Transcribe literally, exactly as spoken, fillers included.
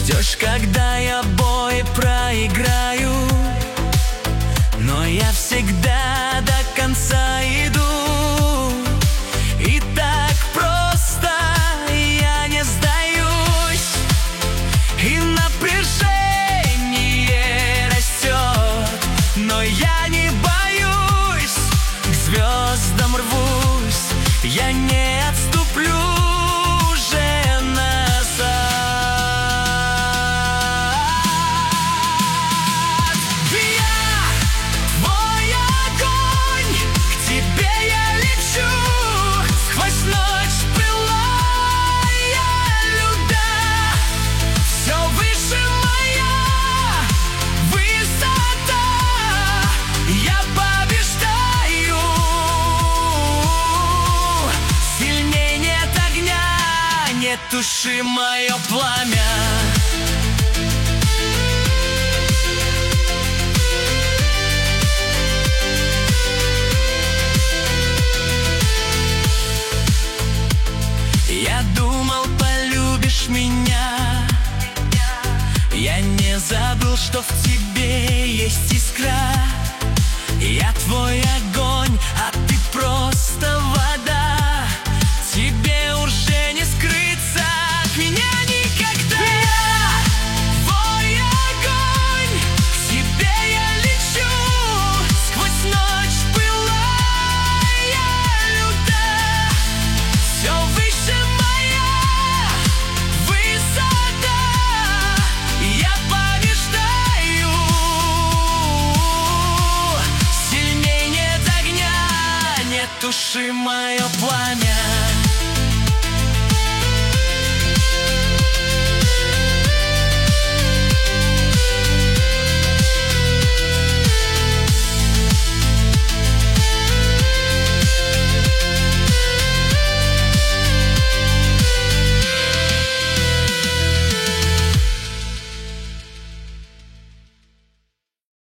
Ждешь, когда я бой проиграю, но я всегда до конца иду. И так просто я не сдаюсь, и напряжение растет, но я не боюсь, к звездам рвусь, я не отступлю. Туши мое пламя. Я думал, полюбишь меня, я не забыл, что в тебе есть искра. Я твой огонь, а ты просто вода. Тебе уже не скрыться от меня никогда. Я твой огонь, к тебе я лечу, сквозь ночь пылая льда. Все выше моя высота, я побеждаю. Сильней нет огня, не туши мое пламя.